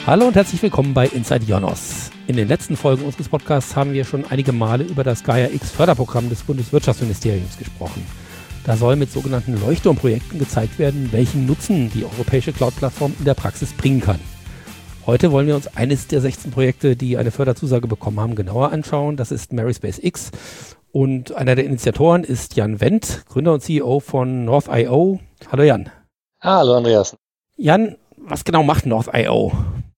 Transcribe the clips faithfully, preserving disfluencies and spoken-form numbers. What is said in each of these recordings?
Hallo und herzlich willkommen bei Inside IONOS. In den letzten Folgen unseres Podcasts haben wir schon einige Male über das Gaia-X-Förderprogramm des Bundeswirtschaftsministeriums gesprochen. Da soll mit sogenannten Leuchtturmprojekten gezeigt werden, welchen Nutzen die europäische Cloud-Plattform in der Praxis bringen kann. Heute wollen wir uns eines der sechzehn Projekte, die eine Förderzusage bekommen haben, genauer anschauen. Das ist MarySpaceX. Und einer der Initiatoren ist Jan Wendt, Gründer und C E O von North Punkt I O. Hallo Jan. Hallo Andreas. Jan, was genau macht North Punkt I O?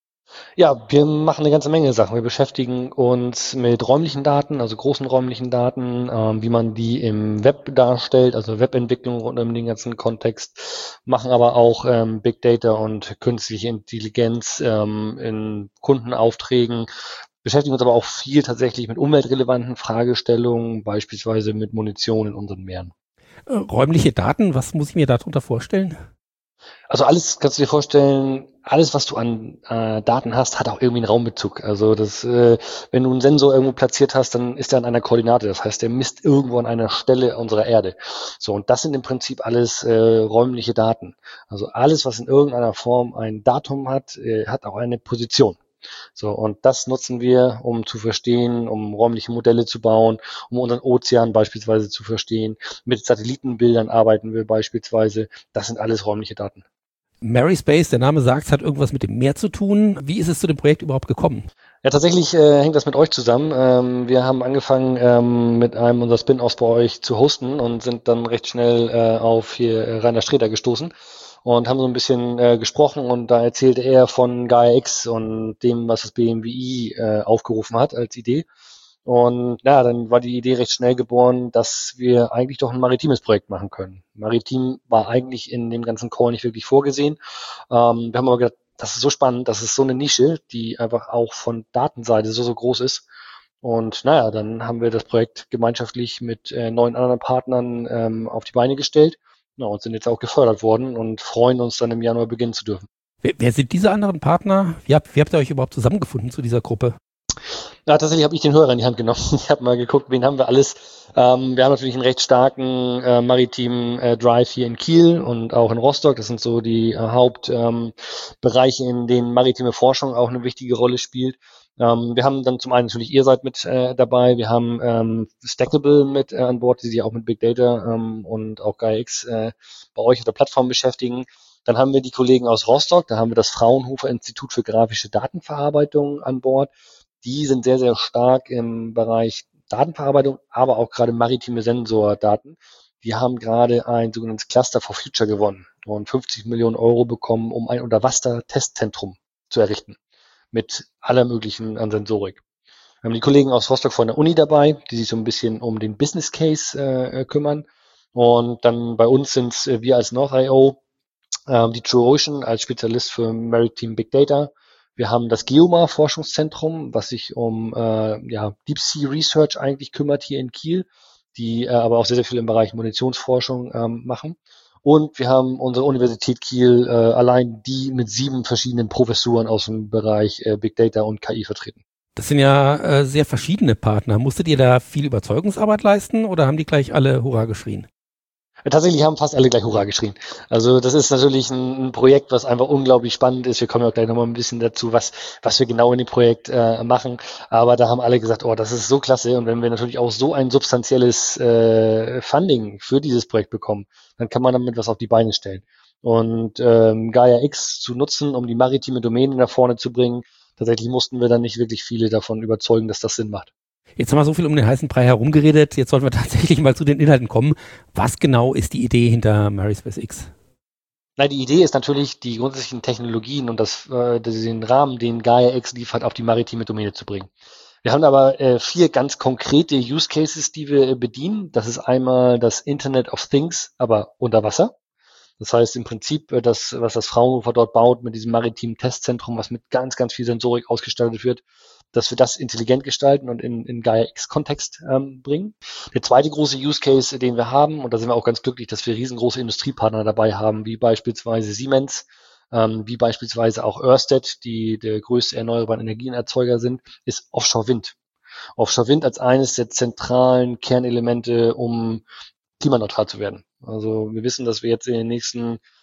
Ja, wir machen eine ganze Menge Sachen. Wir beschäftigen uns mit räumlichen Daten, also großen räumlichen Daten, ähm, wie man die im Web darstellt, also Webentwicklung rund um den ganzen Kontext, machen aber auch ähm, Big Data und künstliche Intelligenz ähm, in Kundenaufträgen, beschäftigen uns aber auch viel tatsächlich mit umweltrelevanten Fragestellungen, beispielsweise mit Munition in unseren Meeren. Äh, räumliche Daten, was muss ich mir darunter vorstellen? Also alles kannst du dir vorstellen, alles, was du an äh, Daten hast, hat auch irgendwie einen Raumbezug. Also das, äh, wenn du einen Sensor irgendwo platziert hast, dann ist er an einer Koordinate. Das heißt, der misst irgendwo an einer Stelle unserer Erde. So, und das sind im Prinzip alles äh, räumliche Daten. Also alles, was in irgendeiner Form ein Datum hat, äh, hat auch eine Position. So, und das nutzen wir, um zu verstehen, um räumliche Modelle zu bauen, um unseren Ozean beispielsweise zu verstehen. Mit Satellitenbildern arbeiten wir beispielsweise. Das sind alles räumliche Daten. MarySpace, der Name sagt, hat irgendwas mit dem Meer zu tun. Wie ist es zu dem Projekt überhaupt gekommen? Ja, tatsächlich äh, hängt das mit euch zusammen. Ähm, wir haben angefangen, ähm, mit einem unserer Spin-offs bei euch zu hosten und sind dann recht schnell äh, auf hier äh, Rainer Sträter gestoßen und haben so ein bisschen äh, gesprochen, und da erzählte er von Gaia-X und dem, was das B M W I äh, aufgerufen hat als Idee. Und ja, dann war die Idee recht schnell geboren, dass wir eigentlich doch ein maritimes Projekt machen können. Maritim war eigentlich in dem ganzen Call nicht wirklich vorgesehen. Ähm, wir haben aber gedacht, das ist so spannend, das ist so eine Nische, die einfach auch von Datenseite so, so groß ist. Und naja, dann haben wir das Projekt gemeinschaftlich mit äh, neun anderen Partnern ähm, auf die Beine gestellt. Ja, und sind jetzt auch gefördert worden und freuen uns dann im Januar beginnen zu dürfen. Wer, wer sind diese anderen Partner? Wie habt, wie habt ihr euch überhaupt zusammengefunden zu dieser Gruppe? Ja, tatsächlich habe ich den Hörer in die Hand genommen. Ich habe mal geguckt, wen haben wir alles. Ähm, wir haben natürlich einen recht starken äh, maritimen äh, Drive hier in Kiel und auch in Rostock. Das sind so die äh, Hauptbereiche, ähm, in denen maritime Forschung auch eine wichtige Rolle spielt. Ähm, wir haben dann zum einen natürlich, ihr seid mit äh, dabei. Wir haben ähm, Stackable mit äh, an Bord, die sich auch mit Big Data ähm, und auch Gaia-X äh, bei euch auf der Plattform beschäftigen. Dann haben wir die Kollegen aus Rostock. Da haben wir das Fraunhofer Institut für grafische Datenverarbeitung an Bord. Die sind sehr, sehr stark im Bereich Datenverarbeitung, aber auch gerade maritime Sensordaten. Die haben gerade ein sogenanntes Cluster for Future gewonnen und fünfzig Millionen Euro bekommen, um ein Unterwasser-Testzentrum zu errichten mit aller möglichen an Sensorik. Wir haben die Kollegen aus Rostock von der Uni dabei, die sich so ein bisschen um den Business Case äh, kümmern. Und dann bei uns sind äh, wir als North Punkt I O, äh, die True Ocean als Spezialist für Maritime Big Data. Wir haben das GEOMAR-Forschungszentrum, was sich um äh, ja, Deep Sea Research eigentlich kümmert hier in Kiel, die äh, aber auch sehr, sehr viel im Bereich Munitionsforschung ähm, machen. Und wir haben unsere Universität Kiel, äh, allein die mit sieben verschiedenen Professuren aus dem Bereich äh, Big Data und K I vertreten. Das sind ja äh, sehr verschiedene Partner. Musstet ihr da viel Überzeugungsarbeit leisten oder haben die gleich alle Hurra geschrien? Tatsächlich haben fast alle gleich Hurra geschrien. Also das ist natürlich ein, ein Projekt, was einfach unglaublich spannend ist. Wir kommen ja auch gleich nochmal ein bisschen dazu, was was wir genau in dem Projekt äh, machen. Aber da haben alle gesagt, oh, das ist so klasse. Und wenn wir natürlich auch so ein substanzielles äh, Funding für dieses Projekt bekommen, dann kann man damit was auf die Beine stellen. Und ähm, Gaia-X zu nutzen, um die maritime Domäne nach vorne zu bringen, tatsächlich mussten wir dann nicht wirklich viele davon überzeugen, dass das Sinn macht. Jetzt haben wir so viel um den heißen Brei herumgeredet, jetzt sollten wir tatsächlich mal zu den Inhalten kommen. Was genau ist die Idee hinter MarySpaceX? Nein, die Idee ist natürlich, die grundsätzlichen Technologien und das, äh, den Rahmen, den Gaia-X liefert, auf die maritime Domäne zu bringen. Wir haben aber äh, vier ganz konkrete Use Cases, die wir äh, bedienen. Das ist einmal das Internet of Things, aber unter Wasser. Das heißt im Prinzip, äh, das, was das Fraunhofer dort baut mit diesem maritimen Testzentrum, was mit ganz, ganz viel Sensorik ausgestattet wird, dass wir das intelligent gestalten und in, in Gaia-X-Kontext ähm, bringen. Der zweite große Use Case, den wir haben, und da sind wir auch ganz glücklich, dass wir riesengroße Industriepartner dabei haben, wie beispielsweise Siemens, ähm, wie beispielsweise auch Ørsted, die der größte erneuerbare Energienerzeuger sind, ist Offshore-Wind. Offshore-Wind als eines der zentralen Kernelemente, um klimaneutral zu werden. Also wir wissen, dass wir jetzt in den nächsten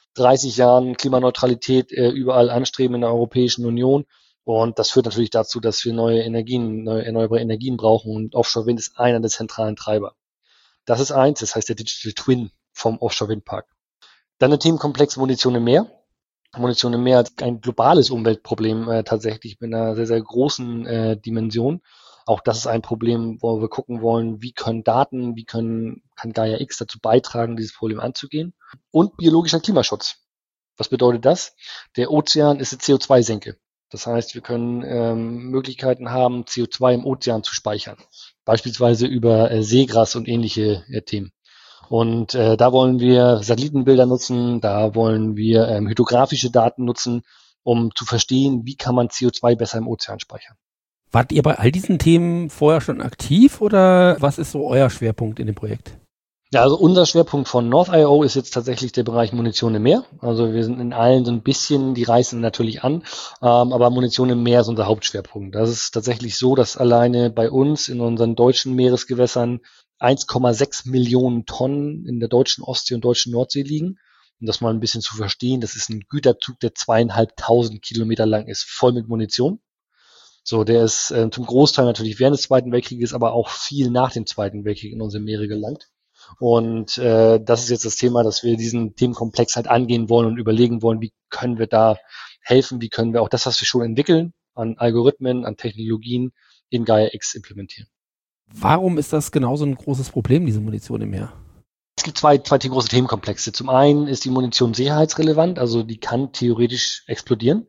dreißig Jahren Klimaneutralität äh, überall anstreben in der Europäischen Union. Und das führt natürlich dazu, dass wir neue Energien, neue erneuerbare Energien brauchen. Und Offshore-Wind ist einer der zentralen Treiber. Das ist eins, das heißt der Digital Twin vom Offshore-Windpark. Dann der Themenkomplex Munition im Meer. Munition im Meer ist ein globales Umweltproblem äh, tatsächlich mit einer sehr, sehr großen äh, Dimension. Auch das ist ein Problem, wo wir gucken wollen, wie können Daten, wie können, kann Gaia X dazu beitragen, dieses Problem anzugehen. Und biologischer Klimaschutz. Was bedeutet das? Der Ozean ist eine C O zwei Senke. Das heißt, wir können ähm, Möglichkeiten haben, C O zwei im Ozean zu speichern. Beispielsweise über äh, Seegras und ähnliche äh, Themen. Und äh, da wollen wir Satellitenbilder nutzen, da wollen wir ähm, hydrographische Daten nutzen, um zu verstehen, wie kann man C O zwei besser im Ozean speichern. Wart ihr bei all diesen Themen vorher schon aktiv oder was ist so euer Schwerpunkt in dem Projekt? Ja, also unser Schwerpunkt von North Punkt I O ist jetzt tatsächlich der Bereich Munition im Meer. Also wir sind in allen so ein bisschen, die reißen natürlich an, ähm, aber Munition im Meer ist unser Hauptschwerpunkt. Das ist tatsächlich so, dass alleine bei uns in unseren deutschen Meeresgewässern eins Komma sechs Millionen Tonnen in der deutschen Ostsee und deutschen Nordsee liegen. Um das mal ein bisschen zu verstehen, das ist ein Güterzug, der zweieinhalbtausend Kilometer lang ist, voll mit Munition. So, der ist äh, zum Großteil natürlich während des Zweiten Weltkrieges, aber auch viel nach dem Zweiten Weltkrieg in unsere Meere gelangt. Und äh, das ist jetzt das Thema, dass wir diesen Themenkomplex halt angehen wollen und überlegen wollen, wie können wir da helfen, wie können wir auch das, was wir schon entwickeln, an Algorithmen, an Technologien in Gaia X implementieren. Warum ist das genauso ein großes Problem, diese Munition im Meer? Es gibt zwei, zwei große Themenkomplexe. Zum einen ist die Munition sicherheitsrelevant, also die kann theoretisch explodieren.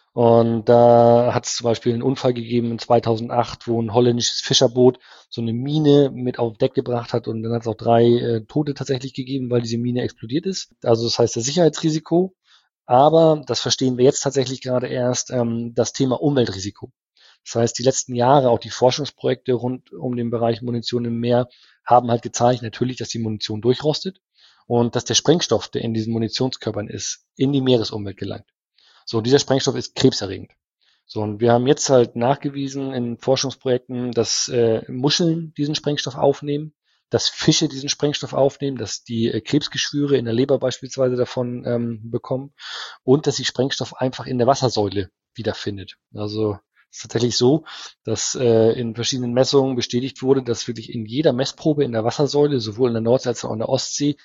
Und da hat es zum Beispiel einen Unfall gegeben in zweitausendacht, wo ein holländisches Fischerboot so eine Mine mit auf Deck gebracht hat und dann hat es auch drei äh, Tote tatsächlich gegeben, weil diese Mine explodiert ist. Also das heißt das Sicherheitsrisiko. Aber, das verstehen wir jetzt tatsächlich gerade erst, ähm, das Thema Umweltrisiko. Das heißt, die letzten Jahre, auch die Forschungsprojekte rund um den Bereich Munition im Meer, haben halt gezeigt, natürlich, dass die Munition durchrostet und dass der Sprengstoff, der in diesen Munitionskörpern ist, in die Meeresumwelt gelangt. So, dieser Sprengstoff ist krebserregend. So, und wir haben jetzt halt nachgewiesen in Forschungsprojekten, dass äh, Muscheln diesen Sprengstoff aufnehmen, dass Fische diesen Sprengstoff aufnehmen, dass die äh, Krebsgeschwüre in der Leber beispielsweise davon ähm, bekommen und dass sich Sprengstoff einfach in der Wassersäule wiederfindet. Also es ist tatsächlich so, dass äh, in verschiedenen Messungen bestätigt wurde, dass wirklich in jeder Messprobe in der Wassersäule, sowohl in der Nordsee als auch in der Ostsee,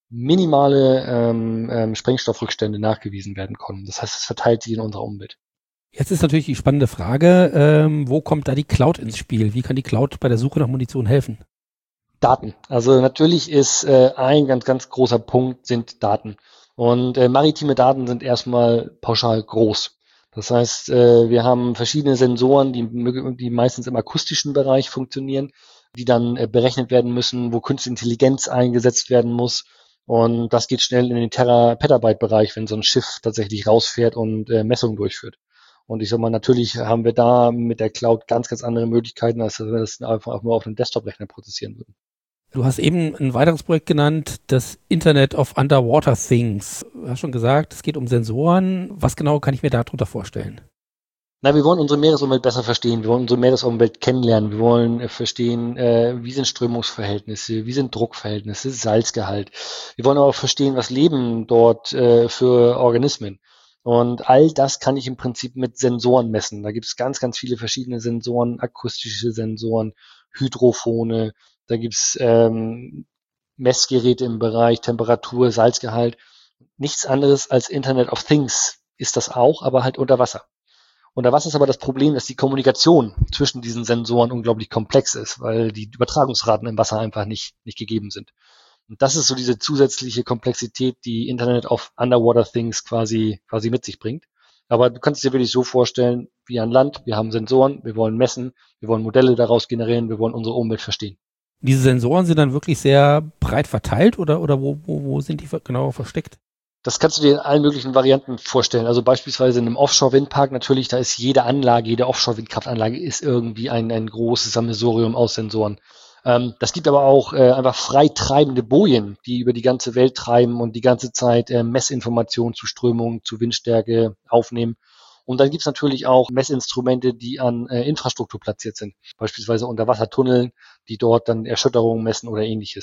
minimale ähm, ähm, Sprengstoffrückstände nachgewiesen werden konnten. Das heißt, es verteilt sich in unserer Umwelt. Jetzt ist natürlich die spannende Frage, ähm, wo kommt da die Cloud ins Spiel? Wie kann die Cloud bei der Suche nach Munition helfen? Daten. Also natürlich ist äh, ein ganz, ganz großer Punkt sind Daten. Und äh, maritime Daten sind erstmal pauschal groß. Das heißt, äh, wir haben verschiedene Sensoren, die, die meistens im akustischen Bereich funktionieren, die dann äh, berechnet werden müssen, wo künstliche Intelligenz eingesetzt werden muss. Und das geht schnell in den Tera-Petabyte-Bereich, wenn so ein Schiff tatsächlich rausfährt und äh, Messungen durchführt. Und ich sag mal, natürlich haben wir da mit der Cloud ganz, ganz andere Möglichkeiten, als wenn wir das einfach nur auf einem Desktop-Rechner prozessieren würden. Du hast eben ein weiteres Projekt genannt, das Internet of Underwater Things. Du hast schon gesagt, es geht um Sensoren. Was genau kann ich mir darunter vorstellen? Na, wir wollen unsere Meeresumwelt besser verstehen. Wir wollen unsere Meeresumwelt kennenlernen. Wir wollen äh, verstehen, äh, wie sind Strömungsverhältnisse, wie sind Druckverhältnisse, Salzgehalt. Wir wollen aber auch verstehen, was leben dort äh, für Organismen. Und all das kann ich im Prinzip mit Sensoren messen. Da gibt es ganz, ganz viele verschiedene Sensoren, akustische Sensoren, Hydrophone. Da gibt es ähm, Messgeräte im Bereich Temperatur, Salzgehalt. Nichts anderes als Internet of Things ist das auch, aber halt unter Wasser. Unter Wasser ist aber das Problem, dass die Kommunikation zwischen diesen Sensoren unglaublich komplex ist, weil die Übertragungsraten im Wasser einfach nicht, nicht gegeben sind. Und das ist so diese zusätzliche Komplexität, die Internet of Underwater Things quasi, quasi mit sich bringt. Aber du kannst es dir wirklich so vorstellen, wie an Land. Wir haben Sensoren, wir wollen messen, wir wollen Modelle daraus generieren, wir wollen unsere Umwelt verstehen. Diese Sensoren sind dann wirklich sehr breit verteilt oder, oder wo, wo, wo sind die genau versteckt? Das kannst du dir in allen möglichen Varianten vorstellen. Also beispielsweise in einem Offshore-Windpark natürlich, da ist jede Anlage, jede Offshore-Windkraftanlage ist irgendwie ein, ein großes Sammelsurium aus Sensoren. Ähm, das gibt aber auch äh, einfach frei treibende Bojen, die über die ganze Welt treiben und die ganze Zeit äh, Messinformationen zu Strömung, zu Windstärke aufnehmen. Und dann gibt's natürlich auch Messinstrumente, die an äh, Infrastruktur platziert sind, beispielsweise Unterwassertunneln, die dort dann Erschütterungen messen oder ähnliches.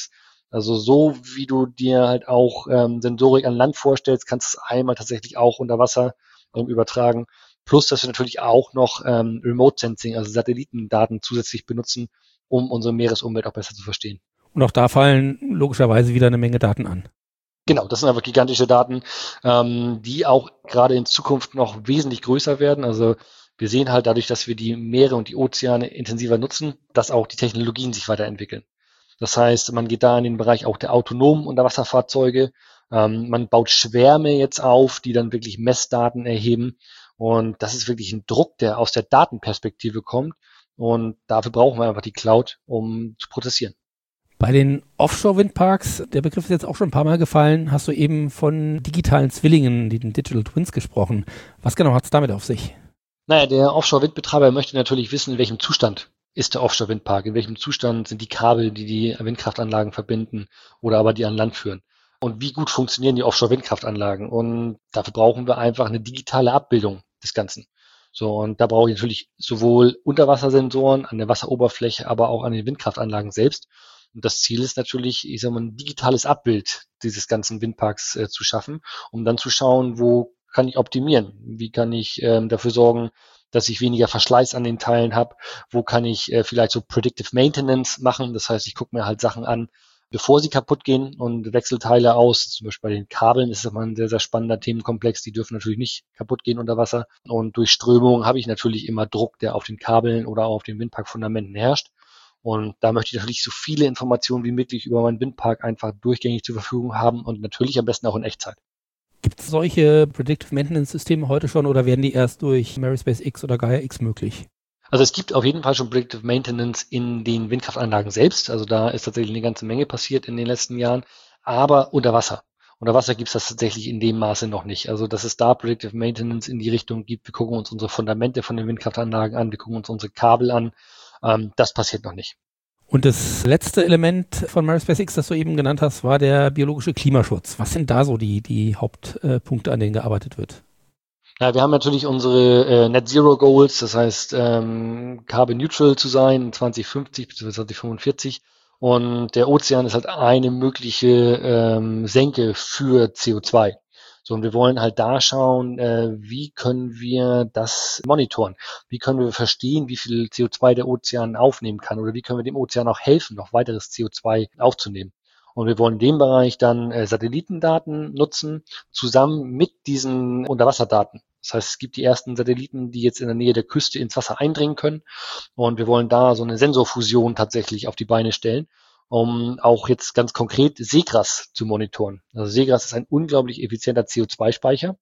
Also so wie du dir halt auch ähm, Sensorik an Land vorstellst, kannst du es einmal tatsächlich auch unter Wasser ähm, übertragen. Plus, dass wir natürlich auch noch ähm, Remote Sensing, also Satellitendaten zusätzlich benutzen, um unsere Meeresumwelt auch besser zu verstehen. Und auch da fallen logischerweise wieder eine Menge Daten an. Genau, das sind einfach gigantische Daten, ähm, die auch gerade in Zukunft noch wesentlich größer werden. Also wir sehen halt dadurch, dass wir die Meere und die Ozeane intensiver nutzen, dass auch die Technologien sich weiterentwickeln. Das heißt, man geht da in den Bereich auch der autonomen Unterwasserfahrzeuge. Ähm, man baut Schwärme jetzt auf, die dann wirklich Messdaten erheben. Und das ist wirklich ein Druck, der aus der Datenperspektive kommt. Und dafür brauchen wir einfach die Cloud, um zu prozessieren. Bei den Offshore-Windparks, der Begriff ist jetzt auch schon ein paar Mal gefallen, hast du eben von digitalen Zwillingen, den Digital Twins, gesprochen. Was genau hat es damit auf sich? Naja, der Offshore-Windbetreiber möchte natürlich wissen, in welchem Zustand ist der Offshore-Windpark, in welchem Zustand sind die Kabel, die die Windkraftanlagen verbinden oder aber die an Land führen. Und wie gut funktionieren die Offshore-Windkraftanlagen? Und dafür brauchen wir einfach eine digitale Abbildung des Ganzen. So, und da brauche ich natürlich sowohl Unterwassersensoren an der Wasseroberfläche, aber auch an den Windkraftanlagen selbst. Und das Ziel ist natürlich, ich sag mal, ein digitales Abbild dieses ganzen Windparks äh, zu schaffen, um dann zu schauen, wo kann ich optimieren? Wie kann ich ähm, dafür sorgen, dass ich weniger Verschleiß an den Teilen habe? Wo kann ich äh, vielleicht so Predictive Maintenance machen? Das heißt, ich gucke mir halt Sachen an, bevor sie kaputt gehen und wechsle Teile aus. Zum Beispiel bei den Kabeln ist das mal ein sehr, sehr spannender Themenkomplex. Die dürfen natürlich nicht kaputt gehen unter Wasser. Und durch Strömung habe ich natürlich immer Druck, der auf den Kabeln oder auf den Windparkfundamenten herrscht. Und da möchte ich natürlich so viele Informationen wie möglich über meinen Windpark einfach durchgängig zur Verfügung haben und natürlich am besten auch in Echtzeit. Gibt es solche Predictive Maintenance Systeme heute schon oder werden die erst durch Marispace X oder Gaia X möglich? Also es gibt auf jeden Fall schon Predictive Maintenance in den Windkraftanlagen selbst. Also da ist tatsächlich eine ganze Menge passiert in den letzten Jahren. Aber unter Wasser. Unter Wasser gibt es das tatsächlich in dem Maße noch nicht. Also dass es da Predictive Maintenance in die Richtung gibt. Wir gucken uns unsere Fundamente von den Windkraftanlagen an. Wir gucken uns unsere Kabel an. Ähm, das passiert noch nicht. Und das letzte Element von Marispace X, das du eben genannt hast, war der biologische Klimaschutz. Was sind da so die, die Hauptpunkte, an denen gearbeitet wird? Ja, wir haben natürlich unsere äh, Net Zero Goals, das heißt ähm, Carbon Neutral zu sein zwanzig fünfzig bis zwanzig fünfundvierzig. Und der Ozean ist halt eine mögliche ähm, Senke für C O zwei. So, und wir wollen halt da schauen, äh, wie können wir das monitoren? Wie können wir verstehen, wie viel C O zwei der Ozean aufnehmen kann? Oder wie können wir dem Ozean auch helfen, noch weiteres C O zwei aufzunehmen? Und wir wollen in dem Bereich dann äh, Satellitendaten nutzen, zusammen mit diesen Unterwasserdaten. Das heißt, es gibt die ersten Satelliten, die jetzt in der Nähe der Küste ins Wasser eindringen können. Und wir wollen da so eine Sensorfusion tatsächlich auf die Beine stellen, um auch jetzt ganz konkret Seegras zu monitoren. Also Seegras ist ein unglaublich effizienter C O zwei Speicher.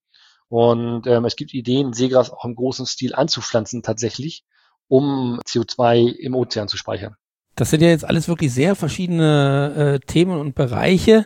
Und ähm, es gibt Ideen, Seegras auch im großen Stil anzupflanzen tatsächlich, um C O zwei im Ozean zu speichern. Das sind ja jetzt alles wirklich sehr verschiedene äh, Themen und Bereiche.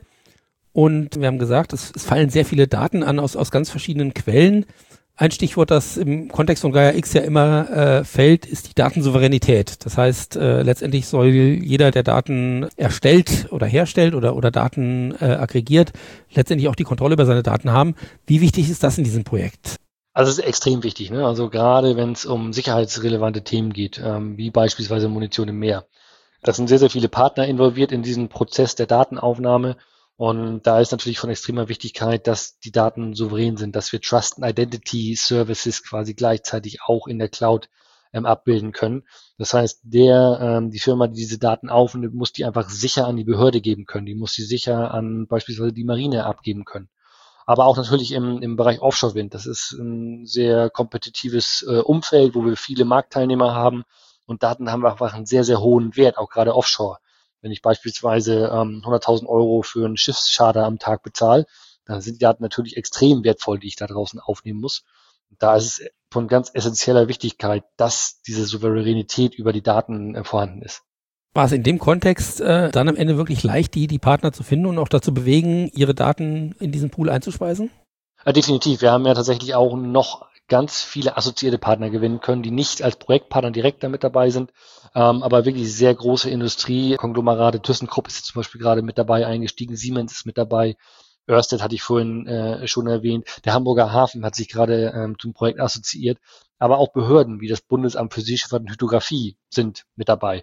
Und wir haben gesagt, es, es fallen sehr viele Daten an aus, aus ganz verschiedenen Quellen. Ein Stichwort, das im Kontext von Gaia X ja immer äh, fällt, ist die Datensouveränität. Das heißt, äh, letztendlich soll jeder, der Daten erstellt oder herstellt oder, oder Daten äh, aggregiert, letztendlich auch die Kontrolle über seine Daten haben. Wie wichtig ist das in diesem Projekt? Also es ist extrem wichtig, ne? Also gerade wenn es um sicherheitsrelevante Themen geht, ähm, wie beispielsweise Munition im Meer. Da sind sehr, sehr viele Partner involviert in diesen Prozess der Datenaufnahme. Und da ist natürlich von extremer Wichtigkeit, dass die Daten souverän sind, dass wir Trust and Identity Services quasi gleichzeitig auch in der Cloud ähm, abbilden können. Das heißt, der, ähm, die Firma, die diese Daten aufnimmt, muss die einfach sicher an die Behörde geben können. Die muss sie sicher an beispielsweise die Marine abgeben können. Aber auch natürlich im, im Bereich Offshore-Wind. Das ist ein sehr kompetitives äh, Umfeld, wo wir viele Marktteilnehmer haben. Und Daten haben einfach einen sehr, sehr hohen Wert, auch gerade offshore. Wenn ich beispielsweise ähm, hunderttausend Euro für einen Schiffscharter am Tag bezahle, dann sind die Daten natürlich extrem wertvoll, die ich da draußen aufnehmen muss. Und da ist es von ganz essentieller Wichtigkeit, dass diese Souveränität über die Daten äh, vorhanden ist. War es in dem Kontext äh, dann am Ende wirklich leicht, die, die Partner zu finden und auch dazu bewegen, ihre Daten in diesen Pool einzuspeisen? Ja, definitiv. Wir haben ja tatsächlich auch noch ganz viele assoziierte Partner gewinnen können, die nicht als Projektpartner direkt damit dabei sind, ähm, aber wirklich sehr große Industriekonglomerate. ThyssenKrupp ist jetzt zum Beispiel gerade mit dabei eingestiegen, Siemens ist mit dabei, Ørsted hatte ich vorhin äh, schon erwähnt, der Hamburger Hafen hat sich gerade ähm, zum Projekt assoziiert, aber auch Behörden wie das Bundesamt für Seeschifffahrt und Hydrographie sind mit dabei.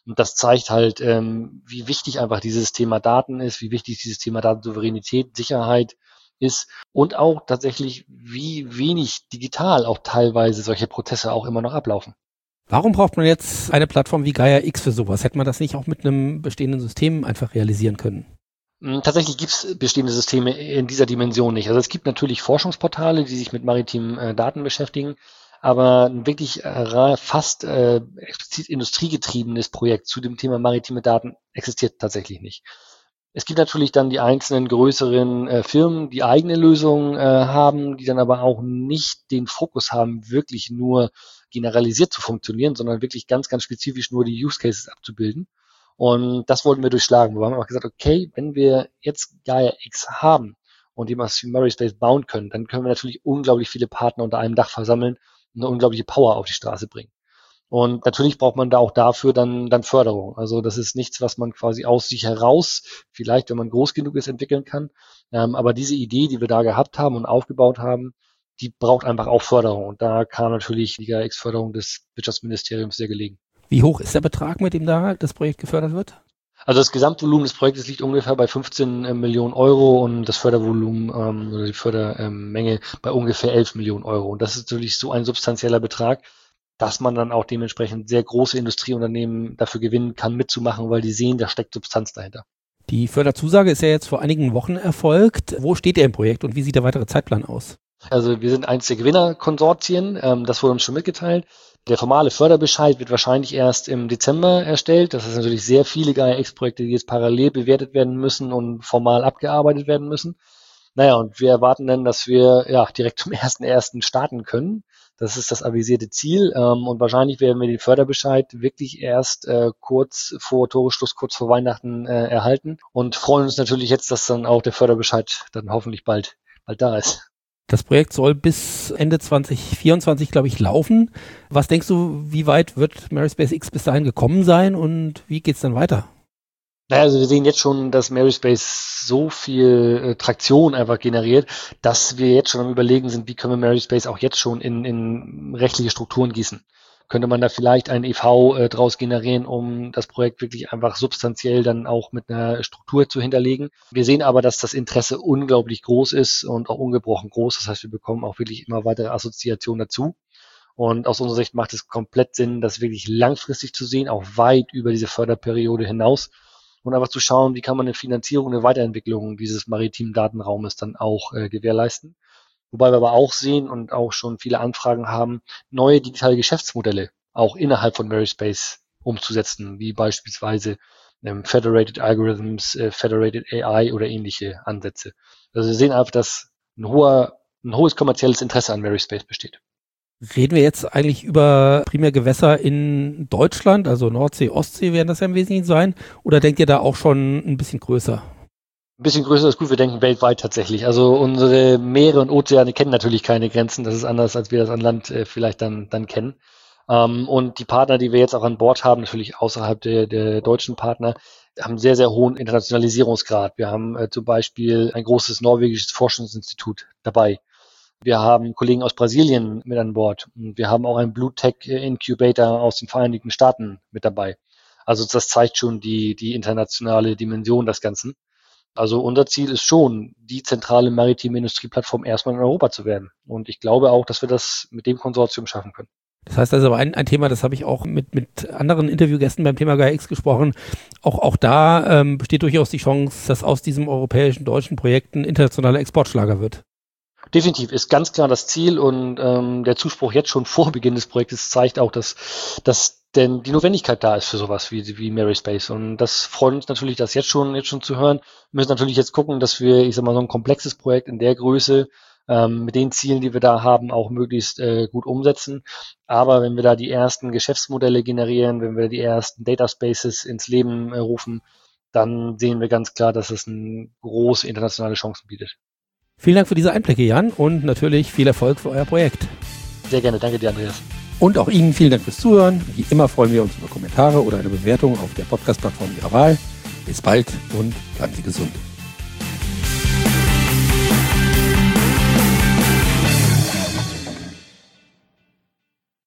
Und das zeigt halt, ähm, wie wichtig einfach dieses Thema Daten ist, wie wichtig dieses Thema Datensouveränität, Sicherheit ist und auch tatsächlich, wie wenig digital auch teilweise solche Prozesse auch immer noch ablaufen. Warum braucht man jetzt eine Plattform wie Gaia X für sowas? Hätte man das nicht auch mit einem bestehenden System einfach realisieren können? Tatsächlich gibt es bestehende Systeme in dieser Dimension nicht. Also es gibt natürlich Forschungsportale, die sich mit maritimen äh, Daten beschäftigen, aber ein wirklich äh, fast äh, explizit industriegetriebenes Projekt zu dem Thema maritime Daten existiert tatsächlich nicht. Es gibt natürlich dann die einzelnen größeren äh, Firmen, die eigene Lösungen äh, haben, die dann aber auch nicht den Fokus haben, wirklich nur generalisiert zu funktionieren, sondern wirklich ganz, ganz spezifisch nur die Use Cases abzubilden. Und das wollten wir durchschlagen. Wir haben auch gesagt, okay, wenn wir jetzt Gaia X haben und die Murray Space bauen können, dann können wir natürlich unglaublich viele Partner unter einem Dach versammeln und eine unglaubliche Power auf die Straße bringen. Und natürlich braucht man da auch dafür dann, dann Förderung. Also das ist nichts, was man quasi aus sich heraus, vielleicht wenn man groß genug ist, entwickeln kann. Ähm, aber diese Idee, die wir da gehabt haben und aufgebaut haben, die braucht einfach auch Förderung. Und da kam natürlich die Gaia X-Förderung des Wirtschaftsministeriums sehr gelegen. Wie hoch ist der Betrag, mit dem da das Projekt gefördert wird? Also das Gesamtvolumen des Projektes liegt ungefähr bei fünfzehn äh, Millionen Euro und das Fördervolumen ähm, oder die Fördermenge ähm, bei ungefähr elf Millionen Euro. Und das ist natürlich so ein substanzieller Betrag, dass man dann auch dementsprechend sehr große Industrieunternehmen dafür gewinnen kann, mitzumachen, weil die sehen, da steckt Substanz dahinter. Die Förderzusage ist ja jetzt vor einigen Wochen erfolgt. Wo steht ihr im Projekt und wie sieht der weitere Zeitplan aus? Also wir sind eins der Gewinnerkonsortien, ähm, das wurde uns schon mitgeteilt. Der formale Förderbescheid wird wahrscheinlich erst im Dezember erstellt. Das ist natürlich sehr viele Gaia X-Projekte, die jetzt parallel bewertet werden müssen und formal abgearbeitet werden müssen. Naja, und wir erwarten dann, dass wir ja direkt zum ersten ersten starten können. Das ist das avisierte Ziel. Ähm, und wahrscheinlich werden wir den Förderbescheid wirklich erst äh, kurz vor Toresschluss, kurz vor Weihnachten äh, erhalten. Und freuen uns natürlich jetzt, dass dann auch der Förderbescheid dann hoffentlich bald, bald da ist. Das Projekt soll bis Ende zwanzig vierundzwanzig, glaube ich, laufen. Was denkst du, wie weit wird Murray Space X bis dahin gekommen sein und wie geht's dann weiter? Naja, also wir sehen jetzt schon, dass Murray Space so viel äh, Traktion einfach generiert, dass wir jetzt schon am Überlegen sind, wie können wir Murray Space auch jetzt schon in, in rechtliche Strukturen gießen. Könnte man da vielleicht ein E V äh, draus generieren, um das Projekt wirklich einfach substanziell dann auch mit einer Struktur zu hinterlegen. Wir sehen aber, dass das Interesse unglaublich groß ist und auch ungebrochen groß. Das heißt, wir bekommen auch wirklich immer weitere Assoziationen dazu. Und aus unserer Sicht macht es komplett Sinn, das wirklich langfristig zu sehen, auch weit über diese Förderperiode hinaus. Und einfach zu schauen, wie kann man eine Finanzierung, eine Weiterentwicklung dieses maritimen Datenraumes dann auch äh, gewährleisten. Wobei wir aber auch sehen und auch schon viele Anfragen haben, neue digitale Geschäftsmodelle auch innerhalb von Murray Space umzusetzen, wie beispielsweise ähm, Federated Algorithms, äh, Federated A I oder ähnliche Ansätze. Also wir sehen einfach, dass ein hoher, ein hohes kommerzielles Interesse an Murray Space besteht. Reden wir jetzt eigentlich über primär Gewässer in Deutschland, also Nordsee, Ostsee werden das ja im Wesentlichen sein, oder denkt ihr da auch schon ein bisschen größer? Ein bisschen größer ist gut, wir denken weltweit tatsächlich. Also unsere Meere und Ozeane kennen natürlich keine Grenzen, das ist anders, als wir das an Land äh, vielleicht dann, dann kennen. Ähm, und die Partner, die wir jetzt auch an Bord haben, natürlich außerhalb der, der deutschen Partner, haben sehr, sehr hohen Internationalisierungsgrad. Wir haben äh, zum Beispiel ein großes norwegisches Forschungsinstitut dabei. Wir haben Kollegen aus Brasilien mit an Bord. Und wir haben auch einen Blue Tech Incubator aus den Vereinigten Staaten mit dabei. Also das zeigt schon die, die internationale Dimension des Ganzen. Also unser Ziel ist schon, die zentrale maritime Industrieplattform erstmal in Europa zu werden. Und ich glaube auch, dass wir das mit dem Konsortium schaffen können. Das heißt also ein, ein Thema, das habe ich auch mit, mit anderen Interviewgästen beim Thema Gaia X gesprochen. Auch, auch da ähm, besteht durchaus die Chance, dass aus diesem europäischen, deutschen Projekt ein internationaler Exportschlager wird. Definitiv ist ganz klar das Ziel und ähm, der Zuspruch jetzt schon vor Beginn des Projektes zeigt auch, dass, dass denn die Notwendigkeit da ist für sowas wie, wie Murray Space. Und das freut uns natürlich, das jetzt schon, jetzt schon zu hören. Wir müssen natürlich jetzt gucken, dass wir, ich sag mal, so ein komplexes Projekt in der Größe ähm, mit den Zielen, die wir da haben, auch möglichst äh, gut umsetzen. Aber wenn wir da die ersten Geschäftsmodelle generieren, wenn wir die ersten Data Spaces ins Leben äh, rufen, dann sehen wir ganz klar, dass es eine große internationale Chancen bietet. Vielen Dank für diese Einblicke, Jan, und natürlich viel Erfolg für euer Projekt. Sehr gerne, danke dir, Andreas. Und auch Ihnen vielen Dank fürs Zuhören. Wie immer freuen wir uns über Kommentare oder eine Bewertung auf der Podcast-Plattform Ihrer Wahl. Bis bald und bleiben Sie gesund.